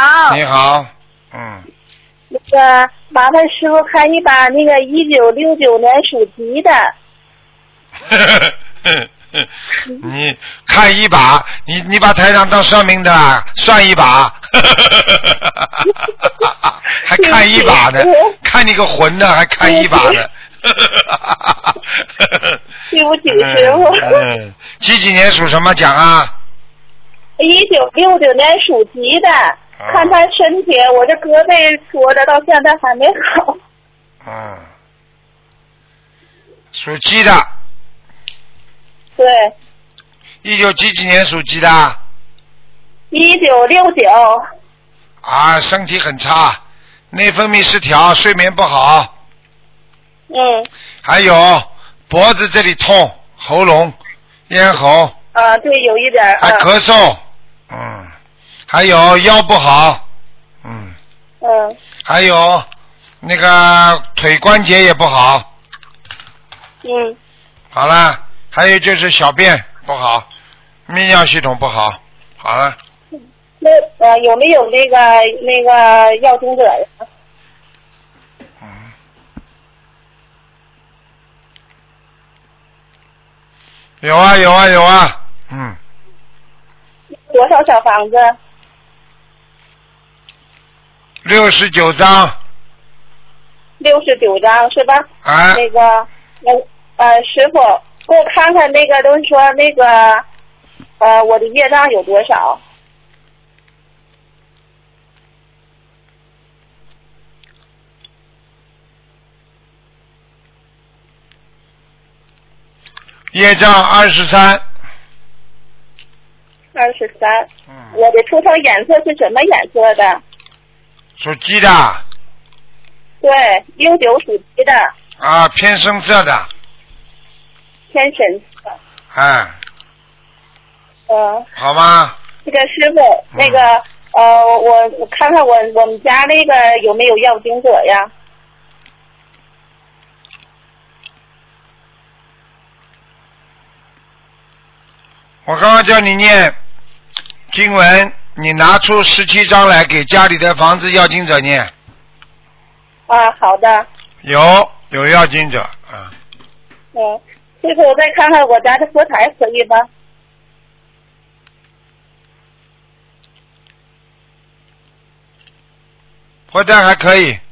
好。 你好， 那个麻烦师傅看一把那个1969年属鸡的。 你看一把，你把台长当算命的啊，算一把，还看一把呢，看你个混的，还看一把呢。 对不起，师傅。 几年属什么讲啊 ？1969年属鸡的，看他身体，我这胳膊说的到现在还没好。 属鸡的。 对。 19几年属鸡的 ？1969。 啊，身体很差，内分泌失调，睡眠不好。还有脖子这里痛，喉咙、咽喉。 啊，对，有一点。 还咳嗽。还有腰不好。还有那个腿关节也不好。好了，还有就是小便不好，泌尿系统不好。好了。 那有没有那个要经者呀？ 有啊。 多少小房子 ？69张。 69张是吧？ 啊。 那个师傅给我看看那个，都是说那个我的业障有多少？ 业障23。 23。我的图腾颜色是什么颜色的？ 属鸡的。 对，69属鸡的。 啊，偏深色的。 偏深色。 好吗？ 这个师傅，那个我看看我们家那个有没有要经者呀？ 我刚刚叫你念经文，你拿出17张来给家里的房子要经者念。 啊，好的。 有要经者。 师傅，我再看看我家的佛台可以吗？ 佛台还可以。